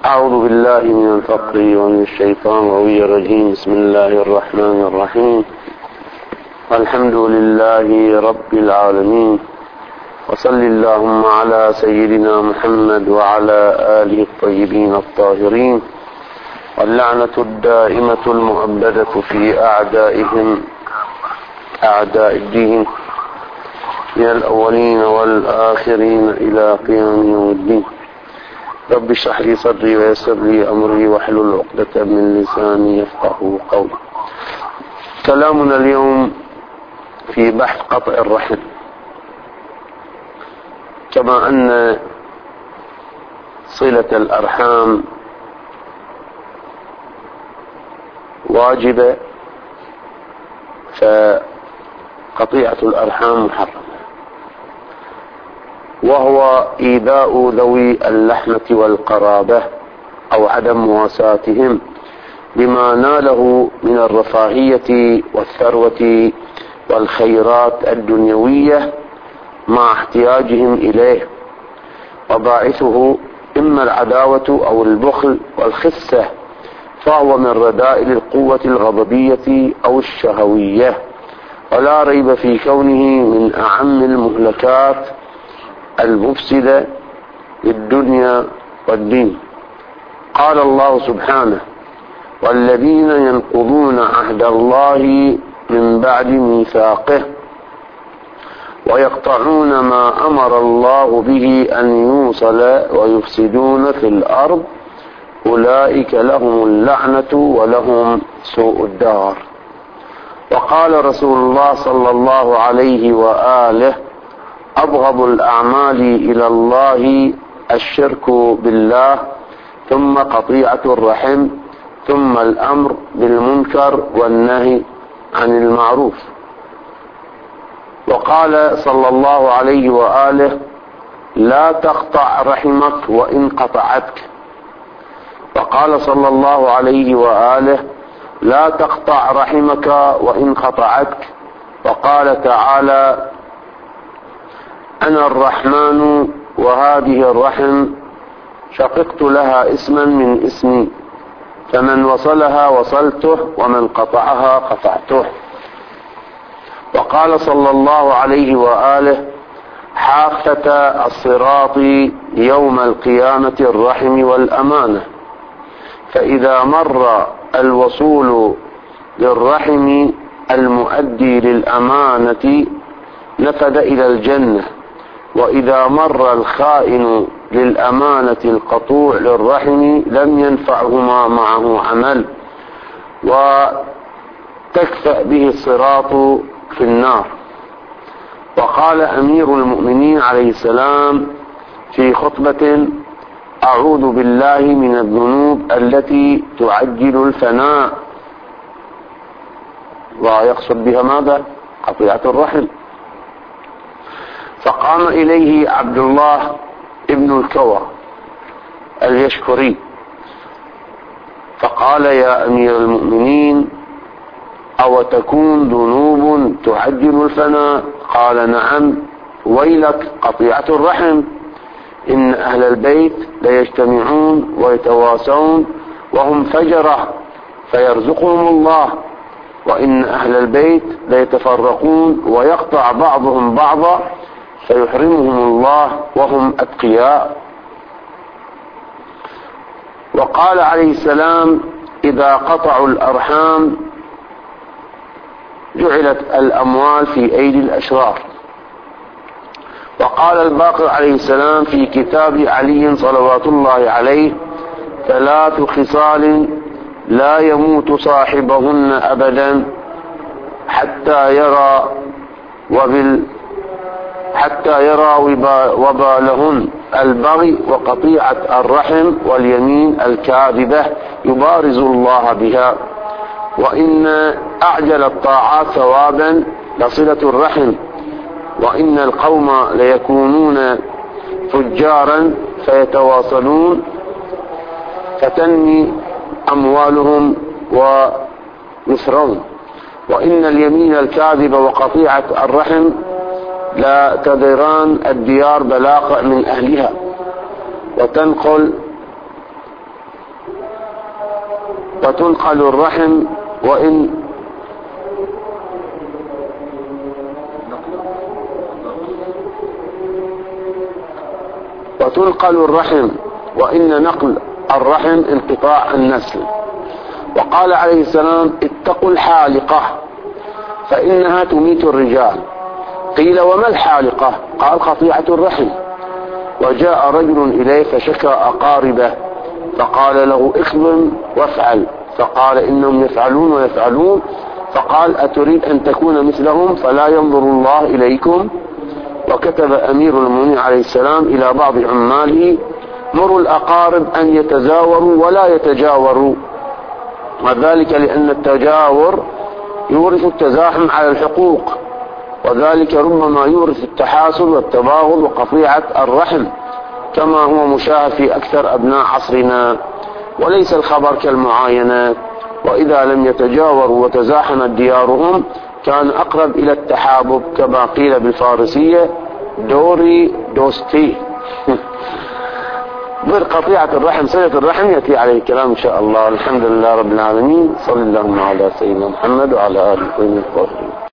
أعوذ بالله من الفقر ومن الشيطان الرجيم. بسم الله الرحمن الرحيم. الحمد لله رب العالمين، وصل اللهم على سيدنا محمد وعلى آله الطيبين الطاهرين، واللعنة الدائمة المؤبدة في أعدائهم أعداء الدين من الأولين والآخرين إلى قيام يوم الدين. رب اشرح لي صدري ويسر لي أمري واحلل عقدة من لساني يفقهوا قولي. كلامنا اليوم في بحث قطع الرحم. كما أن صلة الأرحام واجبة، فقطيعة الأرحام محرمة، وهو إيذاء ذوي اللحمة والقرابة أو عدم مواساتهم بما ناله من الرفاهية والثروة والخيرات الدنيوية مع احتياجهم إليه، وباعثه إما العداوة أو البخل والخسة، فهو من رذائل القوة الغضبية أو الشهوية، ولا ريب في كونه من أعم المهلكات المفسدة للدنيا والدين. قال الله سبحانه: والذين ينقضون عهد الله من بعد ميثاقه ويقطعون ما أمر الله به أن يوصل ويفسدون في الأرض أولئك لهم اللعنة ولهم سوء الدار. وقال رسول الله صلى الله عليه وآله: أبغض الأعمال إلى الله الشرك بالله، ثم قطيعة الرحم، ثم الأمر بالمنكر والنهي عن المعروف. وقال صلى الله عليه وآله: لا تقطع رحمك وإن قطعتك. وقال صلى الله عليه وآله: لا تقطع رحمك وإن قطعتك. وقال تعالى: أنا الرحمن وهذه الرحم شققت لها اسما من اسمي، فمن وصلها وصلته ومن قطعها قطعته. وقال صلى الله عليه وآله: حافة الصراط يوم القيامة الرحم والأمانة، فإذا مر الوصول للرحم المؤدي للأمانة نفد إلى الجنة، وإذا مر الخائن للأمانة القطوع للرحم لم ينفعهما معه عمل، وتكفأ به الصراط في النار. وقال أمير المؤمنين عليه السلام في خطبة: أعوذ بالله من الذنوب التي تعجل الفناء، ويقصد بها ماذا؟ قطيعة الرحم. فقام إليه عبد الله ابن الكوى اليشكري فقال: يا أمير المؤمنين، أو تكون ذنوب تعجل الفناء؟ قال: نعم. ويلك، قطيعة الرحم. إن أهل البيت ليجتمعون ويتواسون وهم فجرة فيرزقهم الله، وإن أهل البيت ليتفرقون ويقطع بعضهم بعضا فيحرمهم الله وهم أتقياء. وقال عليه السلام: إذا قطعوا الأرحام جعلت الأموال في أيدي الأشرار. وقال الباقر عليه السلام في كتاب علي صلوات الله عليه: 3 خصال لا يموت صاحبهن أبدا حتى يرى وبالهن: البغي وقطيعة الرحم واليمين الكاذبة يبارز الله بها. وإن أعجل الطاعات ثوابا لصلة الرحم، وإن القوم ليكونون فجارا فيتواصلون فتنمي أموالهم ويسرون. وإن اليمين الكاذبة وقطيعة الرحم لا تذران الديار بلاقع من أهلها، وتنقل وتنقل الرحم وإن نقل الرحم انقطاع النسل. وقال عليه السلام: اتقوا الحالقة فإنها تميت الرجال. قيل: وما الحالقة؟ قال: قطيعة الرحم. وجاء رجل إليه فشكى أقاربه، فقال له: اخبر وافعل. فقال: إنهم يفعلون ويفعلون. فقال: أتريد أن تكون مثلهم فلا ينظر الله إليكم؟ وكتب أمير المؤمنين عليه السلام إلى بعض عماله: مروا الأقارب أن يتزاوروا ولا يتجاوروا، وذلك لأن التجاور يورث التزاحم على الحقوق، وذلك ربما يورث التحاسد والتباغض وقطيعة الرحم، كما هو مشاهد في أكثر أبناء عصرنا. وليس الخبر كالمعاينات، وإذا لم يتجاوروا وتزاحمت ديارهم كان أقرب إلى التحابب، كما قيل بالفارسية: دوري دوستي. قطيعة الرحم، صلة الرحم، يأتي عليه الكلام إن شاء الله. الحمد لله رب العالمين، صلى الله على سيدنا محمد وعلى آله وصحبه.